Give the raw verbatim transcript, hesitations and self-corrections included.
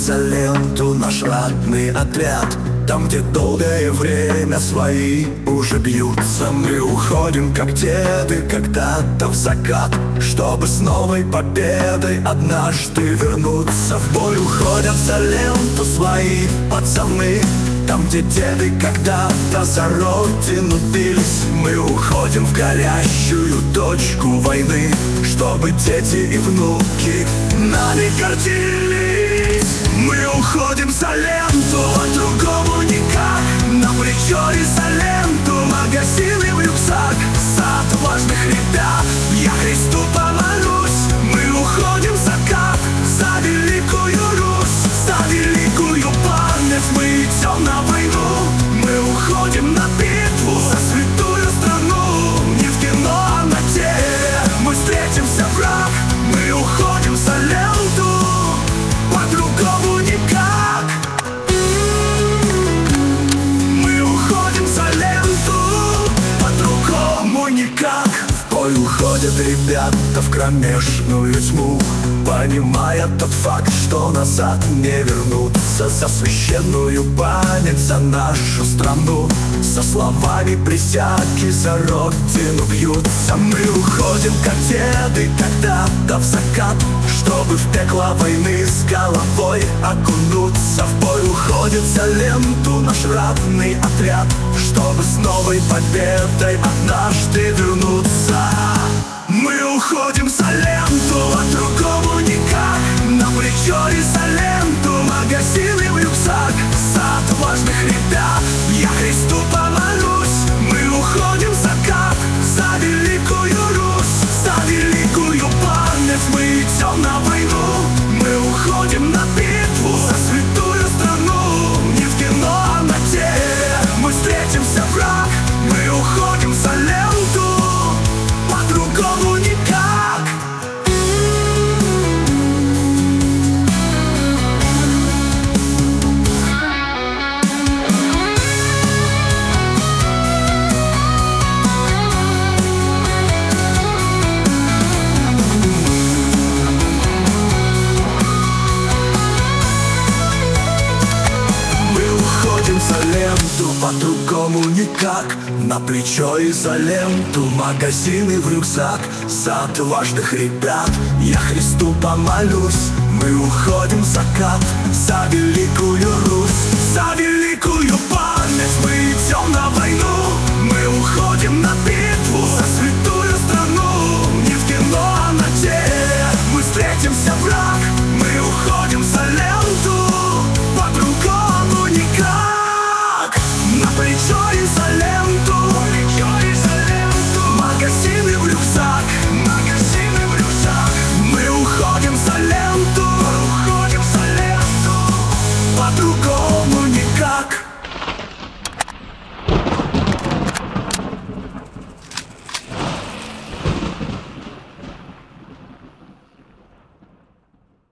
за ленту наш родный отряд. Там, где долгое время свои уже бьются, мы уходим, как деды, когда-то в закат, чтобы с новой победой однажды вернуться. В бой уходят за ленту свои пацаны. Там, где деды когда-то за родину бились, мы уходим в горящую точку войны, чтобы дети и внуки нами гордились. Мы уходим за ленту, по-другому никак. На плечо изоленту, магазины в рюкзак. За отважных ребят я Христу помолюсь. Мы уходим в закат, за великую Русь, за великую память. Мы идем на войну, мы уходим на битву за святую страну. Не в кино, а на деле мы встретимся, враг. Мы уходим за ленту, по-другому никак. Мы уходим за ленту, по-другому никак. В бой уходят ребята в кромешную тьму, понимая тот факт, что назад не вернуться. За священную память, за нашу страну, со словами присяги за родину бьются. Мы уходим, как деды, когда-то в закат, чтобы в пекло войны с головой окунуться. В бой уходит за ленту наш ратный отряд, чтобы с новой победой однажды вернуться. Мы уходим за ленту, по-другому никак. На плечо изоленту, магазины в рюкзак. За отважных ребят я Христу помолюсь. Мы уходим в закат, за великую Русь, за великую память. Мы идем на войну, мы уходим на битву за святую страну. Не в кино, а на деле мы встретимся, враг. Мы уходим за ленту, по-другому никак. За ленту, по-другому никак. На плечо изоленту, магазины в рюкзак. За отважных ребят я Христу помолюсь. Мы уходим в закат, за великую Русь, за великую память. Мы идем на войну, мы уходим на битву